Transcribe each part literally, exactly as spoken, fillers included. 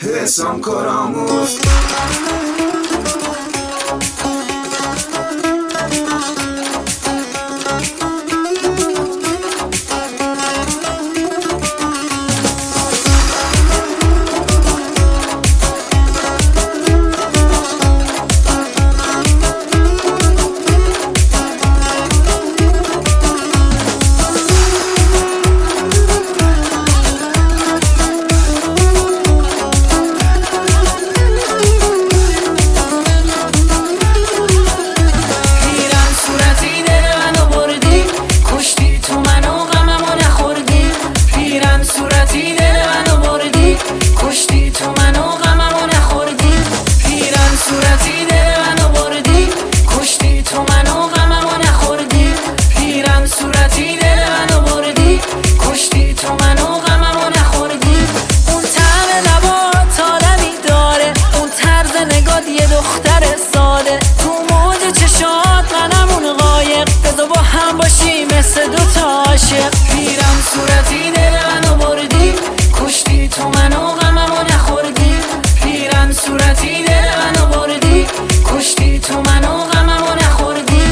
حسام کارآموز. یه دختر ساده تو موج چشات غنمون قایق، بذار با هم باشی مثل دوتا عاشق. پیرم صورتی دل منو بردی، کشتی تو منو غممو نخوردی. پیرم صورتی دل منو بردی، کشتی تو منو غممو نخوردی.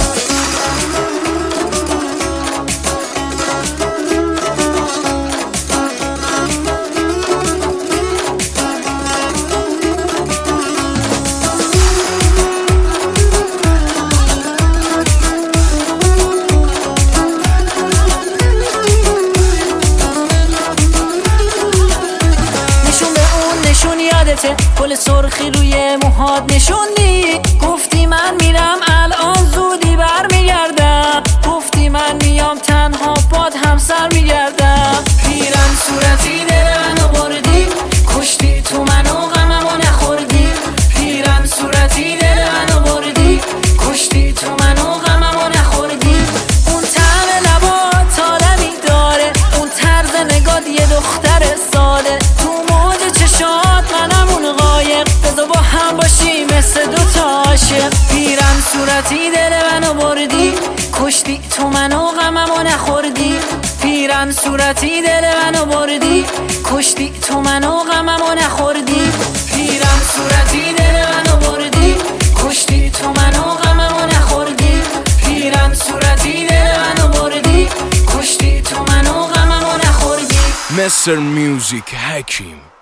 گل سرخی روی موهات نشوندی، گفتی من میرم الان زودی برمیگردم، گفتی من میام تنها باد همسر میگردم. پیرم صورتی دل منو بردی، کشتی تو منو غممو نخوردی. پیرم صورتی دل منو بردی، کشتی تو منو غممو نخوردی. اون طعم لبات عالمی داره، اون طرز نگات یه دختر ساده تو موج چشات غنمون قایق، بذار با هم باشی مثل دوتا عاشق. پیرم صورتی دل منو بردی، کشتی تو منو غممو نخوردی. پیرم صورتی دل منو بردی، کشتی تو منو غممو نخوردی. پیرم صورتی دل منو بردی، کشتی تو منو غممو نخوردی. پیرم صورتی دل منو بردی، کشتی تو منو غممو نخوردی. مستر میوزیک حکیم.